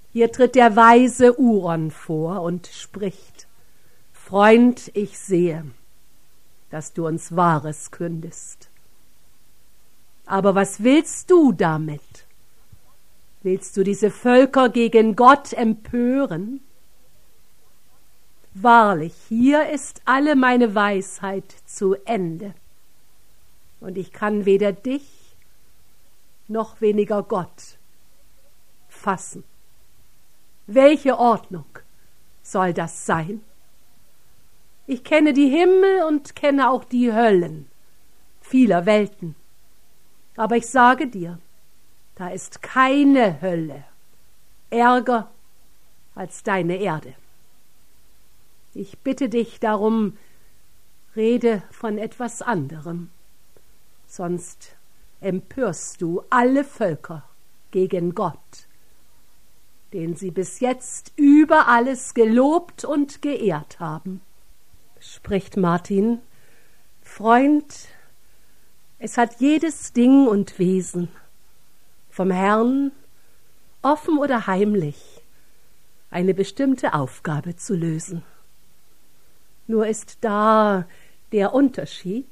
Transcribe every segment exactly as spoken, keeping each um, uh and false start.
Hier tritt der weise Uron vor und spricht: Freund, ich sehe, dass du uns Wahres kündest. Aber was willst du damit? Willst du diese Völker gegen Gott empören? Wahrlich, hier ist alle meine Weisheit zu Ende, und ich kann weder dich noch weniger Gott fassen. Welche Ordnung soll das sein? Ich kenne die Himmel und kenne auch die Höllen vieler Welten. Aber ich sage dir, da ist keine Hölle ärger als deine Erde. Ich bitte dich darum, rede von etwas anderem, sonst empörst du alle Völker gegen Gott, den sie bis jetzt über alles gelobt und geehrt haben. Spricht Martin: Freund, es hat jedes Ding und Wesen vom Herrn, offen oder heimlich, eine bestimmte Aufgabe zu lösen. Nur ist da der Unterschied: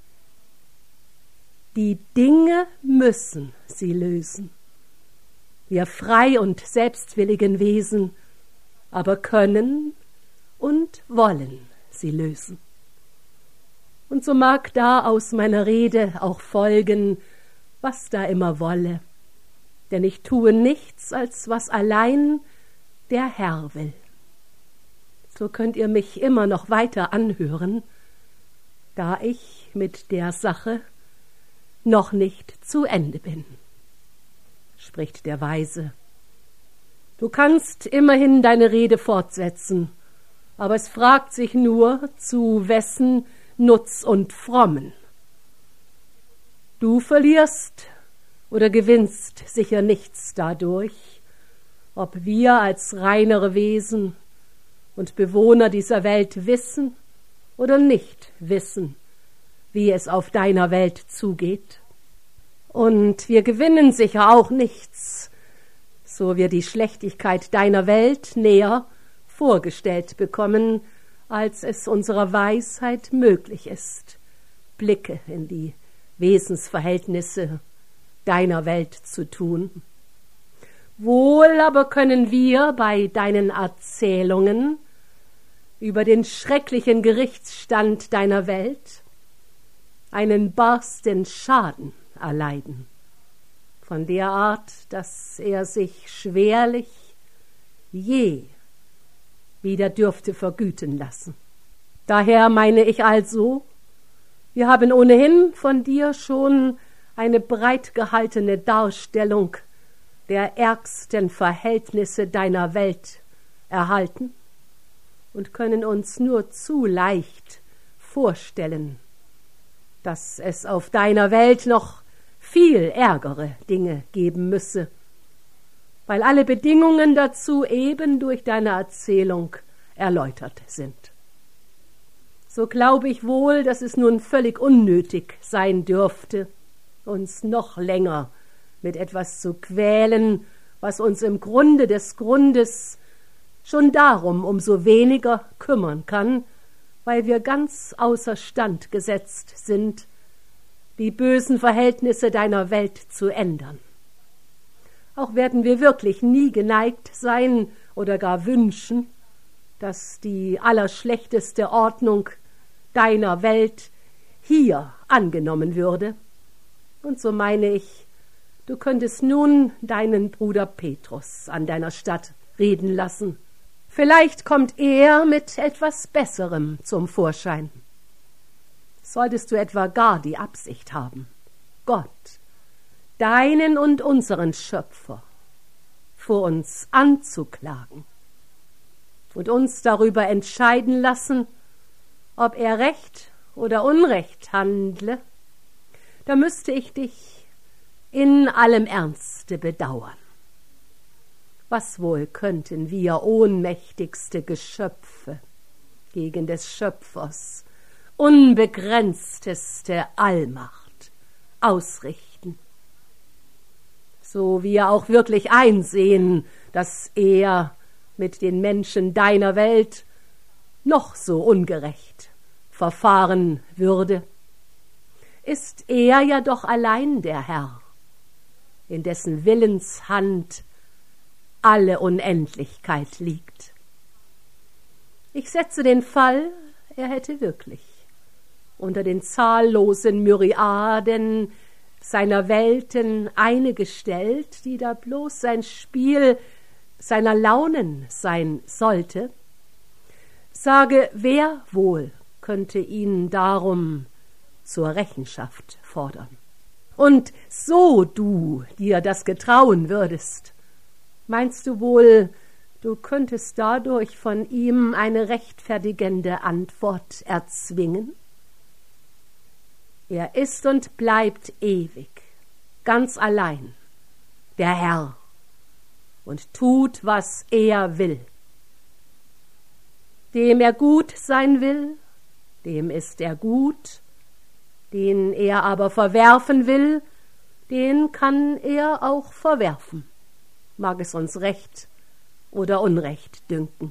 Die Dinge müssen sie lösen. Wir frei und selbstwilligen Wesen aber können und wollen sie lösen. Und so mag da aus meiner Rede auch folgen, was da immer wolle, denn ich tue nichts, als was allein der Herr will. So könnt ihr mich immer noch weiter anhören, da ich mit der Sache noch nicht zu Ende bin. Spricht der Weise: Du kannst immerhin deine Rede fortsetzen, aber es fragt sich nur, zu wessen Nutz und Frommen. Du verlierst oder gewinnst sicher nichts dadurch, ob wir als reinere Wesen und Bewohner dieser Welt wissen oder nicht wissen, wie es auf deiner Welt zugeht. Und wir gewinnen sicher auch nichts, so wir die Schlechtigkeit deiner Welt näher vorgestellt bekommen, als es unserer Weisheit möglich ist, Blicke in die Wesensverhältnisse deiner Welt zu tun. Wohl aber können wir bei deinen Erzählungen über den schrecklichen Gerichtsstand deiner Welt einen barsten Schaden erleiden, von der Art, dass er sich schwerlich je wieder dürfte vergüten lassen. Daher meine ich also, wir haben ohnehin von dir schon eine breit gehaltene Darstellung der ärgsten Verhältnisse deiner Welt erhalten und können uns nur zu leicht vorstellen, dass es auf deiner Welt noch viel ärgere Dinge geben müsse, weil alle Bedingungen dazu eben durch deine Erzählung erläutert sind. So glaube ich wohl, dass es nun völlig unnötig sein dürfte, uns noch länger mit etwas zu quälen, was uns im Grunde des Grundes schon darum umso weniger kümmern kann, weil wir ganz außerstand gesetzt sind, die bösen Verhältnisse deiner Welt zu ändern. Auch werden wir wirklich nie geneigt sein oder gar wünschen, dass die allerschlechteste Ordnung deiner Welt hier angenommen würde. Und so meine ich, du könntest nun deinen Bruder Petrus an deiner Statt reden lassen. Vielleicht kommt er mit etwas Besserem zum Vorschein. Solltest du etwa gar die Absicht haben, Gott, deinen und unseren Schöpfer, vor uns anzuklagen und uns darüber entscheiden lassen, ob er Recht oder Unrecht handle, da müsste ich dich in allem Ernste bedauern. Was wohl könnten wir ohnmächtigste Geschöpfe gegen des Schöpfers unbegrenzteste Allmacht ausrichten? So wir auch wirklich einsehen, dass er mit den Menschen deiner Welt noch so ungerecht verfahren würde, ist er ja doch allein der Herr, in dessen Willenshand alle Unendlichkeit liegt. Ich setze den Fall, er hätte wirklich unter den zahllosen Myriaden seiner Welten eine gestellt, die da bloß sein Spiel seiner Launen sein sollte, sage, wer wohl könnte ihn darum zur Rechenschaft fordern? Und so du dir das getrauen würdest, meinst du wohl, du könntest dadurch von ihm eine rechtfertigende Antwort erzwingen? Er ist und bleibt ewig, ganz allein, der Herr, und tut, was er will. Dem er gut sein will, dem ist er gut, den er aber verwerfen will, den kann er auch verwerfen, mag es uns recht oder unrecht dünken.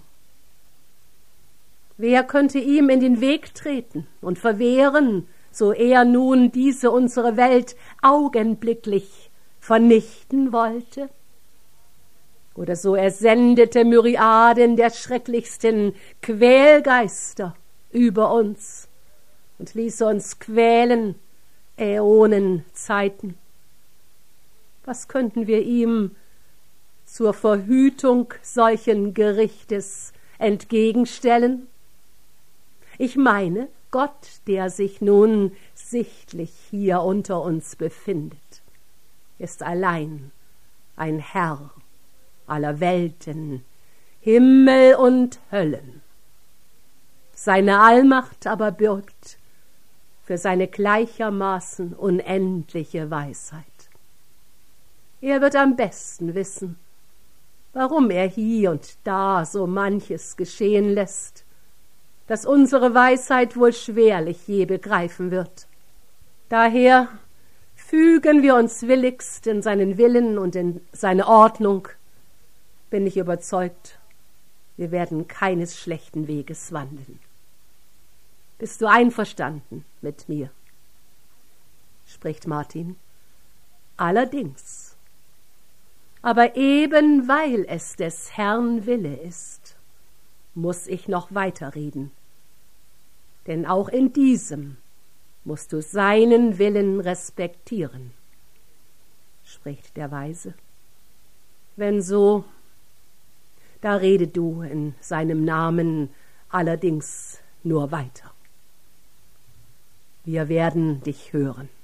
Wer könnte ihm in den Weg treten und verwehren, so er nun diese unsere Welt augenblicklich vernichten wollte? Oder so er sendete Myriaden der schrecklichsten Quälgeister über uns und ließe uns quälen Äonenzeiten. Was könnten wir ihm zur Verhütung solchen Gerichtes entgegenstellen? Ich meine, Gott, der sich nun sichtlich hier unter uns befindet, ist allein ein Herr aller Welten, Himmel und Höllen. Seine Allmacht aber bürgt für seine gleichermaßen unendliche Weisheit. Er wird am besten wissen, warum er hier und da so manches geschehen lässt, das unsere Weisheit wohl schwerlich je begreifen wird. Daher fügen wir uns willigst in seinen Willen und in seine Ordnung, bin ich überzeugt, wir werden keines schlechten Weges wandeln. Bist du einverstanden mit mir? Spricht Martin. Allerdings. Aber eben weil es des Herrn Wille ist, muss ich noch weiterreden. Denn auch in diesem musst du seinen Willen respektieren, spricht der Weise. Wenn so, da rede du in seinem Namen allerdings nur weiter. Wir werden dich hören.